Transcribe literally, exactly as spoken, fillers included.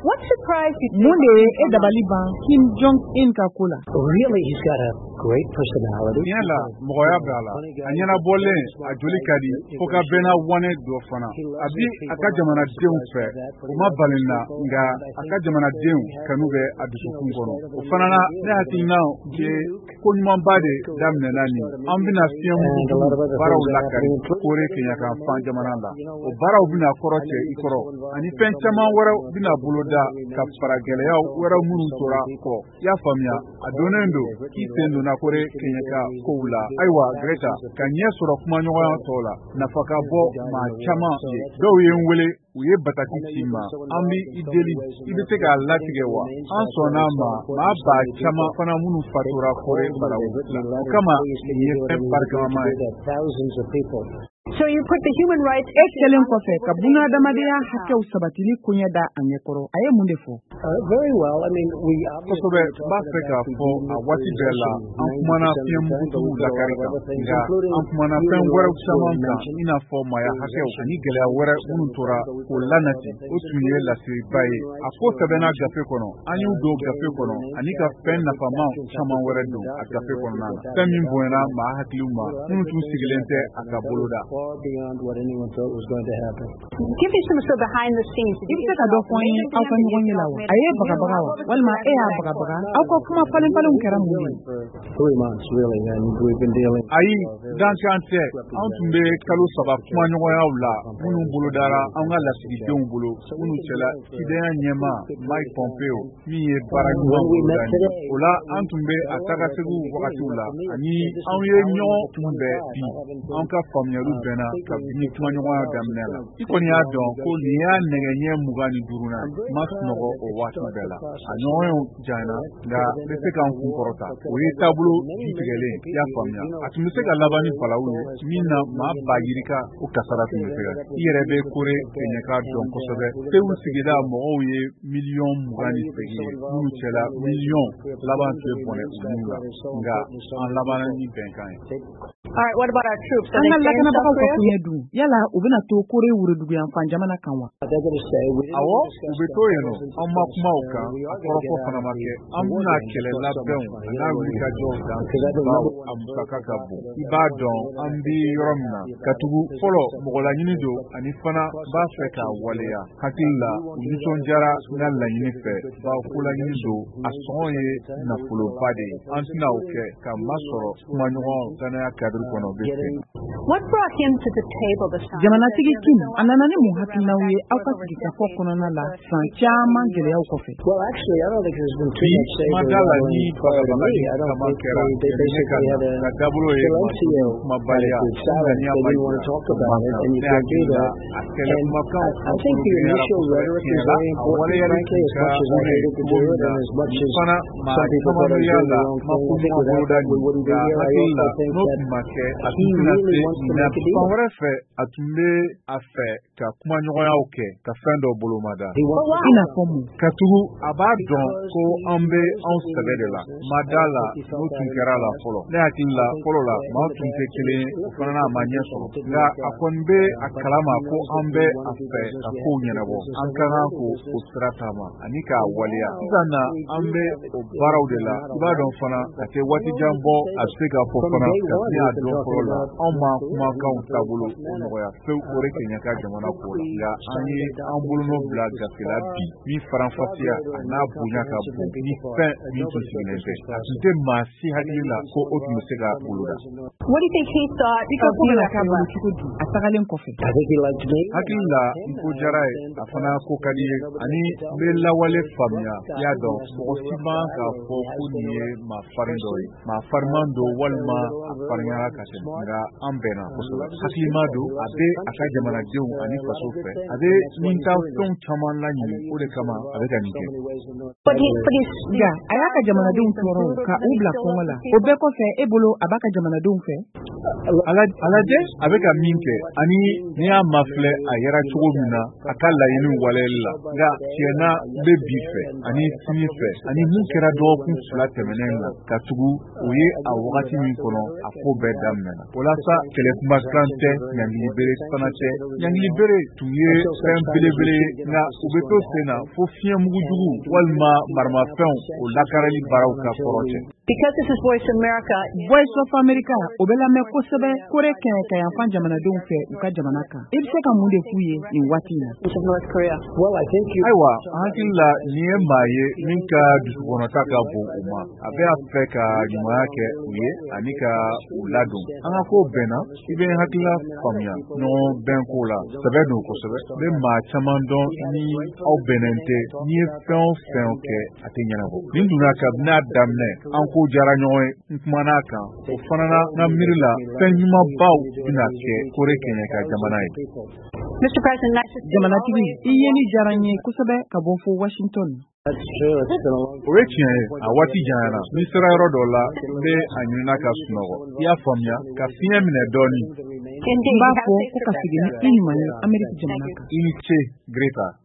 What surprised you? Munde e dabaliban Kim Jong-un ka kula. Really, he's got a great personality. Yala moya bala anyana bolle a joli kadi foka bena wane do fana abi aka jamana deun fe o ma balina nga aka jamana deun kanu be adusu kungono o fana na ne hati now je ko nyuma bade damne nani ambina fiam bara wala kari kore kenya kan fan jamana la o bara bina koroche ikoro ani pen chama wara bina buloda ka paragele ya wara munu tora ko ya famia adonendo ki tendo na kore kenya ka koula aiwa greta kanye sura kuma nyoga tola nafaka bo ma chama ye do yenwele uye batati chima ambi ideli ibete ka latige wa ansona ma ma ba chama fana munu fatura kore barawo kama ye parka ma thousands of people. So you put the human rights excellent kofe kabuna damadia hake usabatili kunya da anyekoro aye mundefo Uh, very well. I mean, we obviously Africa for wati bella amfumana fiam butu la karika nga amfumana pen wara samanka ina for maya hake ani gele wara untura ko lanati otuye la siribai afo sabena gafe kono ani do gafe kono ani ka pen na fama chama wara do gafe kono na tamin buena ma hakiluma untu sigilente akaboloda beyond what anyone thought was going to happen. Give me some sort of behind the scenes. Ibita ka do point au kan ngonyi lawo aye baga baga walma e ya baga baga au ko kuma falen falen keram mu three months really, and we've been dealing ayi dan chante on tumbe kalu saba kuma nyogo ya ula munu bulu dara an ga la sigi don bulu munu chela kidaya nyema Mike Pompeo mi e barani ula an tumbe ataka segu wakati ula ani an ye nyo tumbe bi an ka famya ru bena ka bi kuma nyogo ya damnela ikoni ya don ko ni ya negenye mugani duruna mas nogo o watu bela anyo jana da bese kan kun korota o yi tablo kitigele ya famya atumise ka labani falawu mina ma bayirika o kasara tumise yere be kore kenyaka don kosobe tewu sigida mo o ye million mugani segi nu chela million laban te bone unula nga an labana ni benkan. All right, what about our troops? Are they staying in South Korea? Yala ubina to kore wuri dugu yan fanjamana kanwa. Awo ubeto yeno amma kuma uka akorofo fanamake amuna kele labben na wulika joda ba amsaka kabu ibadon ambi yoromna katugu folo mogola nyini do ani fana ba feka waleya hakilla unison jara na la nyini fe ba kula nyini do asonye na fulo bade antina uke ka masoro kuma nyo kana ya kadru kono bese. What brought him to the table this time? Jamana tigi kin ananani mu hakilla wi auka tigi ka fokono na la san chama gele au kofe. Well, actually, I don't think there's been too much say Magala ni for me. I don't think they, they basically had a silencio attitude, silence. They didn't want to talk about it, and you can't do that. And I think the initial rhetoric is very important, frankly, as much as I hated to do it, and as much as some people thought I was doing the wrong thing, I think without that we wouldn't be here. I also think that he really wants to make a deal. Atumbe afe ka kuma nyoya oke ka fendo bolomada ina fomu katugu abadon ko ambe on sebedela madala no tunkera la folo ne akilla folo la ma tunke kele fana manya so ga akonbe akalama ko ambe afe ka ko nyenabo ankara ko ustratama anika walia kana ambe o barawdela ibadon fana ate wati jambo asika po fana ka ya do folo amma kuma kan tabulo no ya fe ore kenya ka jamana ko ya ani ambulo no blaga fila bi mi faranfatia na bunya ka bu ni fe mi tusinete asinte masi hakila ko otu sega buluda. What do you think he thought because he was a bulu chukudi asagalen kofe I think he liked me hakila ko jarai afana ko kadi ani bella wale famia ya do ko siba ka fo kuniye ma farindoi ma farmando walma farnya ka tenga ambena ko hakima do abe aka jamana dewu ani faso fe abe minta ton chaman lanyi o de kama abe ganike but he but he ya ayaka jamana dewu toro ka ubla kongola obe ko fe ebolo abaka jamana dewu fe ala ala de abe ka minke ani ni ya mafle ayera chugo mina akala yinu walela ga tiena be bife ani sinife ani mun kera do kun sula temenenla katugu oye a wakati min kono akobe daminɛna o la sa kɛlɛkumakan tɛ ɲangili bere fana tɛ ɲangili bere tun ye fɛn belebele nka u bɛ to sen na fo fiɲɛ mugujugu walima maramafɛnw o lakarali baaraw ka kɔrɔ tɛ. Because this is Voice America. Voice of America o bɛ lamɛn kosɛbɛ kore kɛɲɛ ka yanfan jamanadenw fɛ u ka jamana kan. I bɛ se ka mun de f'u ye nin waati in na? North Korea. Ayiwa an hakili la nin ye maa ye min ka dusukɔnɔta ka bon u ma a bɛ a fɛ ka ɲumanya kɛ u ye ani ka u ladon an ka ko bɛnna i bɛ hakilila faamuya ɲɔgɔn bɛn ko la sɛbɛ don kosɛbɛ n bɛ maa caman dɔn ni aw bɛnnen tɛ n'i ye fɛn o fɛn kɛ a tɛ ɲɛnabɔ nin donna kabini a daminɛ an ko jara ɲɔgɔn ye n kumana a kan o fana na n ka miiri la fɛn ɲumanbaw bɛna kɛ kore kɛɲɛ ka jamana ye. Mister President, nice to see you. Jamanatigi i yeli diyara n ye kosɛbɛ ka bɔ fo Washington. O ye tiɲɛ ye a waati janyana n'i sera yɔrɔ dɔ la n bɛ a ɲinina ka sunɔgɔ i y'a faamuya ka fiɲɛ minɛ dɔɔnin. N b'a fɔ ko ka segin ni i ɲuman ye Ameriki jamana kan. I ni ce Greta.